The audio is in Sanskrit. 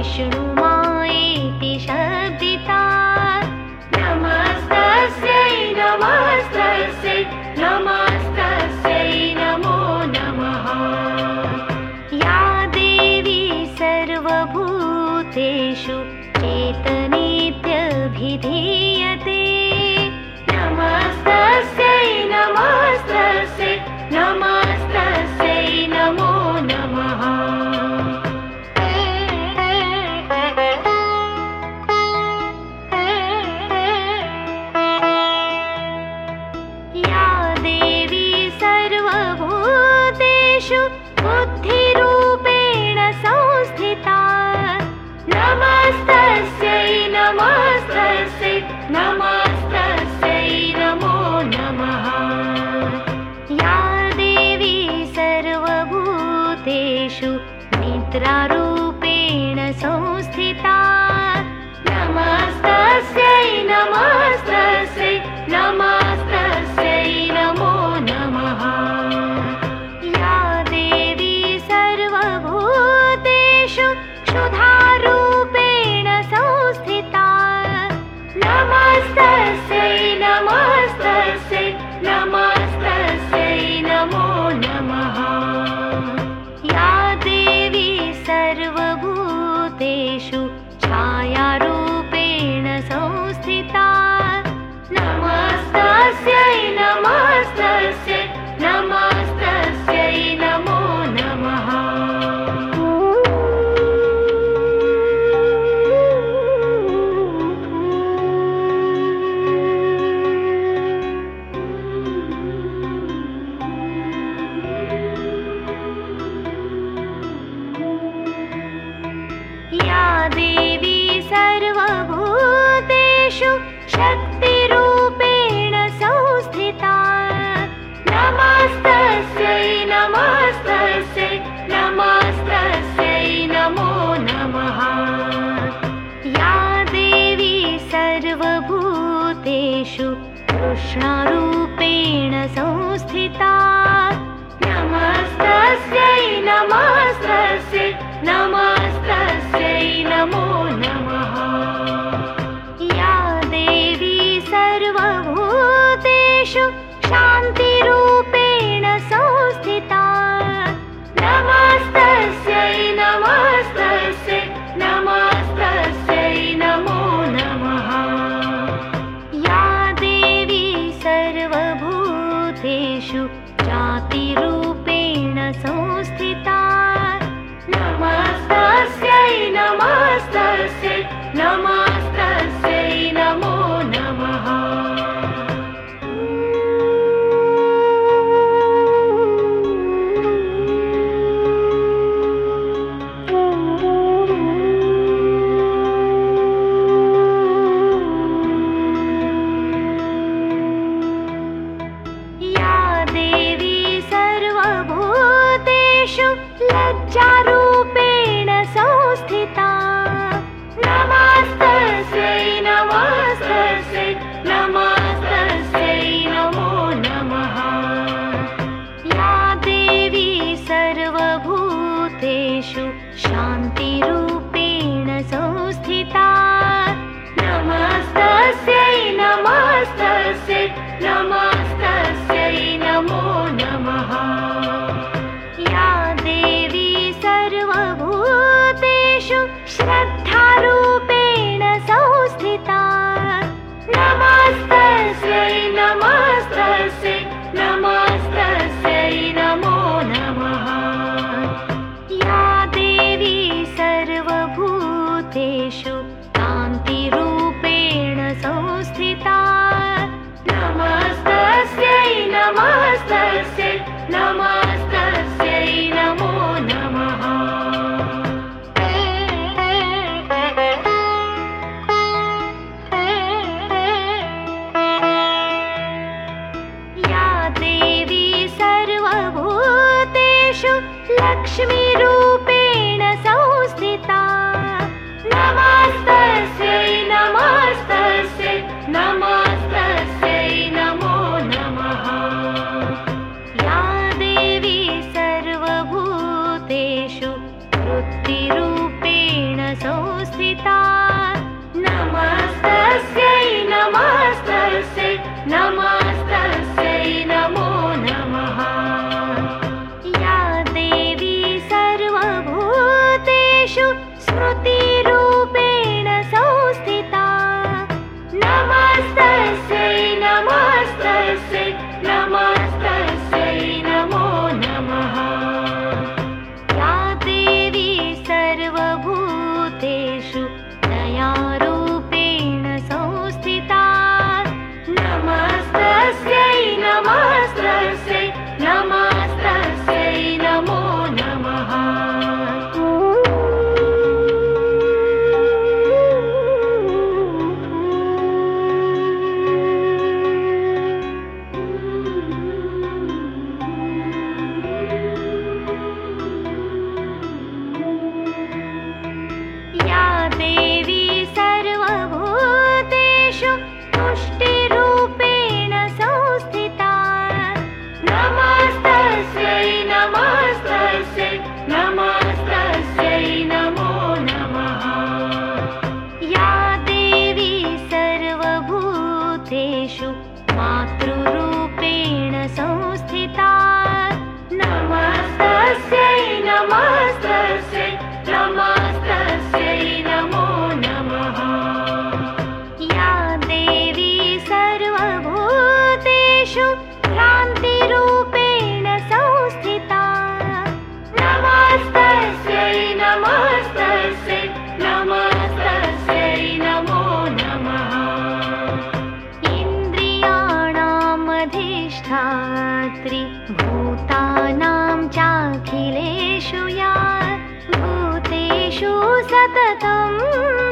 विष्णुमायेति शब्दिता। नमस्तस्यै नमस्तस्यै नमस्तस्यै नमो नमः। या देवी सर्वभूतेषु चेतनेत्यभिधीयते। नमस्तस्यै नमस्तस्यै नमस्तस्यै नमो नमः। या देवी सर्वभूतेषु बुद्धिरूपेण संस्थिता। नमस्तस्यै नमस्तस्यै नमस्तस्यै नमो नमः। या देवी सर्वभूतेषु निद्रारूपेण संस्थिता। नमस्तस्यै नमस्तस्यै नमस्तस्यै नमो नमः। या देवी सर्वभूतेषु क्षुधारूपेण संस्थिता। नमस्तस्यै नमस्तस्यै नमस्तस्यै नमो नमः। या देवी सर्वभूतेषु छायारूपेण संस्थिता। नमस्तस्यै नमस्तस्यै नमस्तस्यै नमो नमः। या देवी सर्वभूतेषु शक्तिरूपेण संस्थिता। नमस्तस्यै नमस्तस्यै नमस्तस्यै नमो नमः। या देवी सर्वभूतेषु कृष्णारूपेण संस्थिता। नमस्तस्यै नमस्तस्यै नमस्तस्यै नमो नमः। या देवी सर्वभूतेषु शान्तिरूपेण संस्थिता। नमस्तस्यै नमस्तस्यै नमस्तस्यै नमो नमः। या देवी सर्वभूतेषु जातिरूपेण संस्थिता। नमस्तस्यै नमस्तस्यै नमस्तस्यै नमो नमः। या देवी सर्वभूतेषु लज्जारूपेण संस्थिता। नमस्तस्यै नमस्तस्यै नमस्तस्यै नमो नमः। या देवी सर्वभूतेषु शान्तिरूपेण संस्थिता। नमस्तस्यै नमस्तस्यै नमस्तस्यै नमो नमः। या देवी सर्वभूतेषु श्रद्धारूपेण संस्थिता। नमस्तस्यै नमस्तस्यै नमस्तस्यै नमो नमः। या देवी सर्वभूतेषु कान्तिरूपेण संस्थिता। नमस्तस्यै नमस्तस्यै नमस्तस्यै नमो नमः। या देवी सर्वभूतेषु लक्ष्मीरूपेण संस्थिता। नमस्तस्यै नमस्तस्यै नमस्तस्यै नमो नमः। या देवी सर्वभूतेषु वृत्तिरूपेण संस्थिता। सर्वेषु भ्रान्तिरूपेण संस्थिता नमस्तस्यै नमस्तस्यै नमस्तस्यै नमो नमः इन्द्रियाणामधिष्ठात्री भूतानां चाखिलेषु या भूतेषु सततं